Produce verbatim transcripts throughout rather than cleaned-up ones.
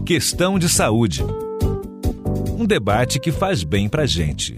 Questão de saúde. Um debate que faz bem pra gente.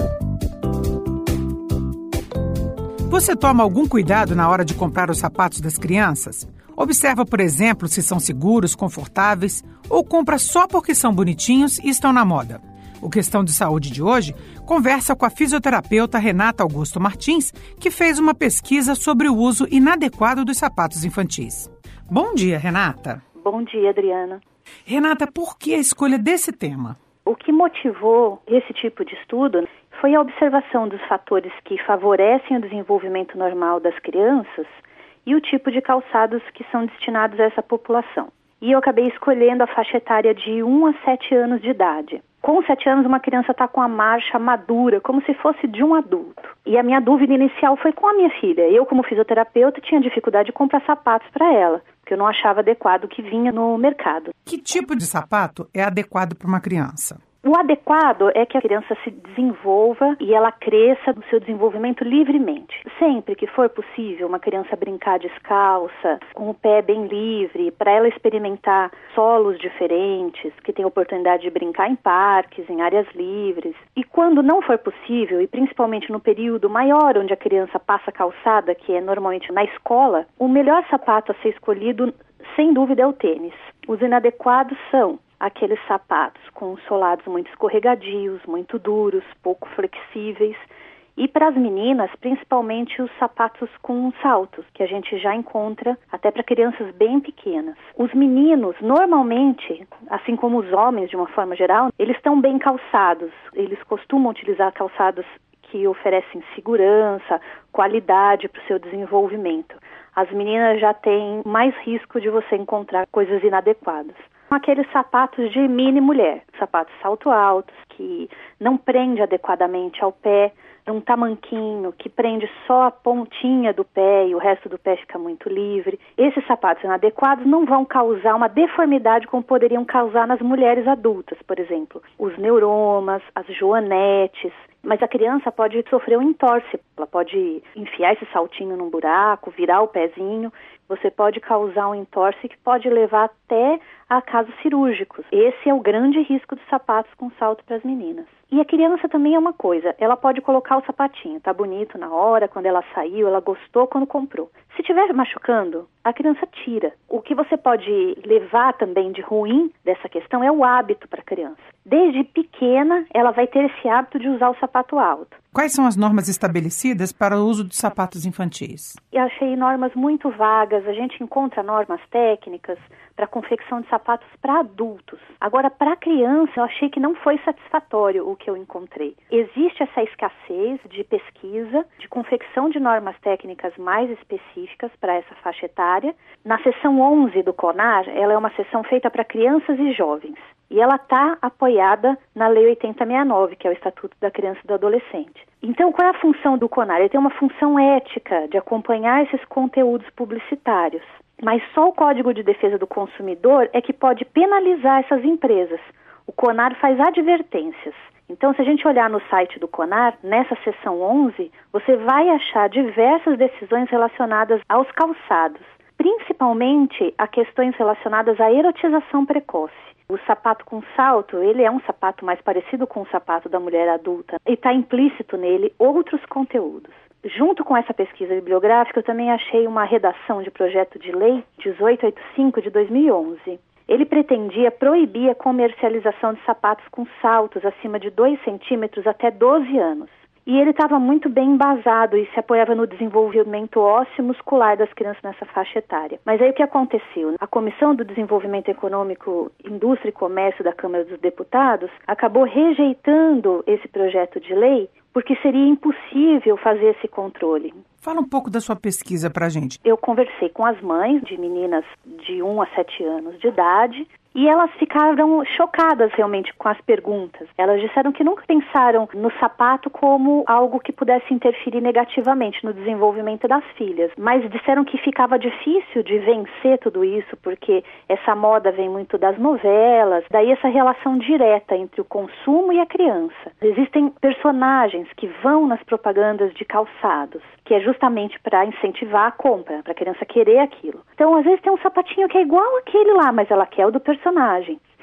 Você toma algum cuidado na hora de comprar os sapatos das crianças? Observa, por exemplo, se são seguros, confortáveis, ou compra só porque são bonitinhos e estão na moda? O Questão de Saúde de hoje conversa com a fisioterapeuta Renata Augusto Martins, que fez uma pesquisa sobre o uso inadequado dos sapatos infantis. Bom dia, Renata. Bom dia, Adriana. Renata, por que a escolha desse tema? O que motivou esse tipo de estudo foi a observação dos fatores que favorecem o desenvolvimento normal das crianças e o tipo de calçados que são destinados a essa população. E eu acabei escolhendo a faixa etária de um a sete anos de idade. Com sete anos, uma criança está com a marcha madura, como se fosse de um adulto. E a minha dúvida inicial foi com a minha filha. Eu, como fisioterapeuta, tinha dificuldade de comprar sapatos para ela, porque eu não achava adequado o que vinha no mercado. Que tipo de sapato é adequado para uma criança? O adequado é que a criança se desenvolva e ela cresça no seu desenvolvimento livremente. Sempre que for possível, uma criança brincar descalça, com o pé bem livre, para ela experimentar solos diferentes, que tem oportunidade de brincar em parques, em áreas livres. E quando não for possível, e principalmente no período maior onde a criança passa calçada, que é normalmente na escola, o melhor sapato a ser escolhido, sem dúvida, é o tênis. Os inadequados são aqueles sapatos com solados muito escorregadios, muito duros, pouco flexíveis. E para as meninas, principalmente os sapatos com saltos, que a gente já encontra até para crianças bem pequenas. Os meninos, normalmente, assim como os homens de uma forma geral, eles estão bem calçados. Eles costumam utilizar calçados que oferecem segurança, qualidade para o seu desenvolvimento. As meninas já têm mais risco de você encontrar coisas inadequadas. Aqueles sapatos de mini mulher, sapatos salto altos, que não prende adequadamente ao pé, um tamanquinho que prende só a pontinha do pé e o resto do pé fica muito livre. Esses sapatos inadequados não vão causar uma deformidade como poderiam causar nas mulheres adultas, por exemplo. Os neuromas, as joanetes. Mas a criança pode sofrer um entorse, ela pode enfiar esse saltinho num buraco, virar o pezinho, você pode causar um entorse que pode levar até a casos cirúrgicos. Esse é o grande risco dos sapatos com salto para as meninas. E a criança também é uma coisa, ela pode colocar o sapatinho, tá bonito na hora, quando ela saiu, ela gostou quando comprou. Se estiver machucando, a criança tira. O que você pode levar também de ruim dessa questão é o hábito para a criança. Desde pequena, ela vai ter esse hábito de usar o sapato alto. Quais são as normas estabelecidas para o uso dos sapatos infantis? Eu achei normas muito vagas. A gente encontra normas técnicas para a confecção de sapatos para adultos. Agora, para criança, eu achei que não foi satisfatório o que eu encontrei. Existe essa escassez de pesquisa, de confecção de normas técnicas mais específicas para essa faixa etária. Na seção onze do CONAR, ela é uma seção feita para crianças e jovens. E ela está apoiada na Lei oitenta sessenta e nove, que é o Estatuto da Criança e do Adolescente. Então, qual é a função do CONAR? Ele tem uma função ética de acompanhar esses conteúdos publicitários. Mas só o Código de Defesa do Consumidor é que pode penalizar essas empresas. O CONAR faz advertências. Então, se a gente olhar no site do CONAR, nessa seção onze, você vai achar diversas decisões relacionadas aos calçados, principalmente a questões relacionadas à erotização precoce. O sapato com salto, ele é um sapato mais parecido com o sapato da mulher adulta e está implícito nele outros conteúdos. Junto com essa pesquisa bibliográfica, eu também achei uma redação de projeto de lei dezoito oitenta e cinco de dois mil e onze. Ele pretendia proibir a comercialização de sapatos com saltos acima de dois centímetros até doze anos. E ele estava muito bem embasado e se apoiava no desenvolvimento ósseo e muscular das crianças nessa faixa etária. Mas aí o que aconteceu? A Comissão do Desenvolvimento Econômico, Indústria e Comércio da Câmara dos Deputados acabou rejeitando esse projeto de lei porque seria impossível fazer esse controle. Fala um pouco da sua pesquisa para a gente. Eu conversei com as mães de meninas de um a sete anos de idade e elas ficaram chocadas realmente com as perguntas. Elas disseram que nunca pensaram no sapato como algo que pudesse interferir negativamente no desenvolvimento das filhas, mas disseram que ficava difícil de vencer tudo isso porque essa moda vem muito das novelas, daí essa relação direta entre o consumo e a criança. Existem personagens que vão nas propagandas de calçados, que é justamente para incentivar a compra, para a criança querer aquilo. Então, às vezes tem um sapatinho que é igual aquele lá, mas ela quer o do personagem.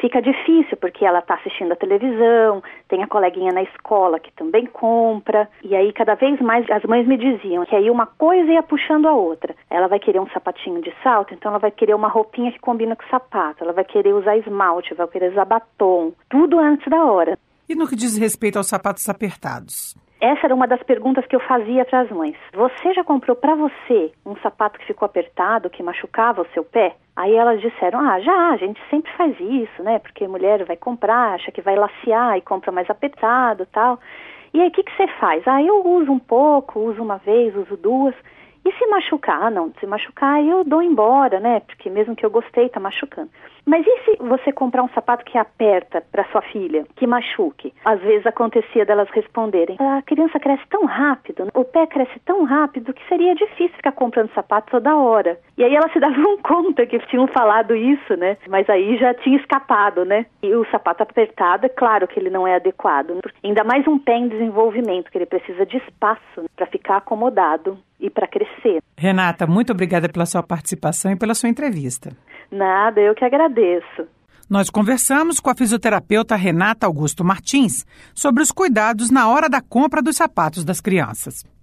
fica difícil porque ela está assistindo a televisão, tem a coleguinha na escola que também compra, e aí cada vez mais as mães me diziam que aí uma coisa ia puxando a outra. Ela vai querer um sapatinho de salto, então ela vai querer uma roupinha que combina com o sapato, ela vai querer usar esmalte, vai querer usar batom, tudo antes da hora. E no que diz respeito aos sapatos apertados? Essa era uma das perguntas que eu fazia para as mães. Você já comprou para você um sapato que ficou apertado, que machucava o seu pé? Aí elas disseram, ah, já, a gente sempre faz isso, né? Porque a mulher vai comprar, acha que vai lacear e compra mais apertado e tal. E aí, o que, que você faz? Ah, eu uso um pouco, uso uma vez, uso duas. E se machucar? Ah, não, se machucar eu dou embora, né? Porque mesmo que eu gostei, tá machucando. Mas e se você comprar um sapato que aperta para sua filha, que machuque? Às vezes acontecia delas responderem, a criança cresce tão rápido, o pé cresce tão rápido que seria difícil ficar comprando sapato toda hora. E aí elas se davam conta que tinham falado isso, né? Mas aí já tinha escapado, né? E o sapato apertado, é claro que ele não é adequado. Ainda mais um pé em desenvolvimento, que ele precisa de espaço para ficar acomodado e para crescer. Renata, muito obrigada pela sua participação e pela sua entrevista. Nada, eu que agradeço. Nós conversamos com a fisioterapeuta Renata Augusto Martins sobre os cuidados na hora da compra dos sapatos das crianças.